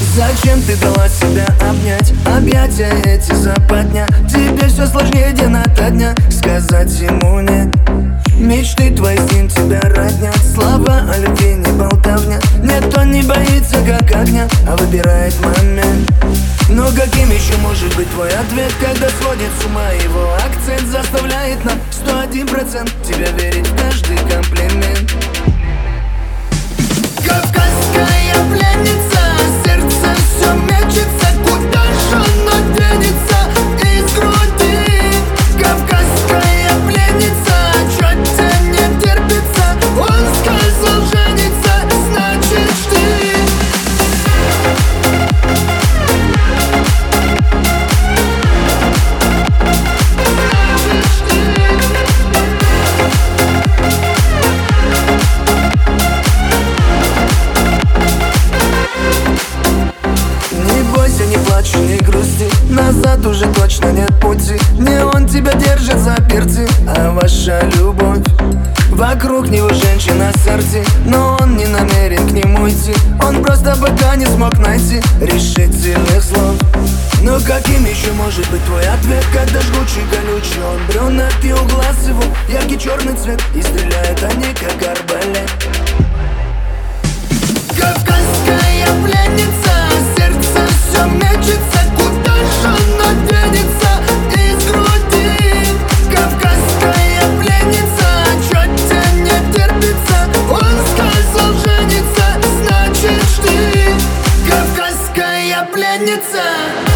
Зачем ты дала себя обнять? Объятия эти западня. Тебе все сложнее день ото дня сказать ему нет. Мечты твои с ним тебя роднят. Слова о любви не болтовня. Нет, он не боится как огня, а выбирает момент. Но каким еще может быть твой ответ, когда сводит с ума его акцент? Заставляет на 101% тебя верить в каждый комплимент. Кавказская пленница, сердце все мечется, куда же оно денется из груди? Кавказская пленница, чё тебе не терпится? Он сказал жениться, значит жди. Не плачь, не грусти, назад уже точно нет пути. Не он тебя держит за перцы, а ваша любовь. Вокруг него женщина сердце, но он не намерен к нему идти. Он просто пока не смог найти решительных слов. Но каким еще может быть твой ответ, когда жгучий колючий он брюнет, и у глаз его яркий черный цвет, и стреляют они как арбалет. Кавказская пленница, сердце все мечется, куда же оно денется из груди? Кавказская пленница, чё тебе не терпится? Он сказал жениться, значит жди. Кавказская пленница.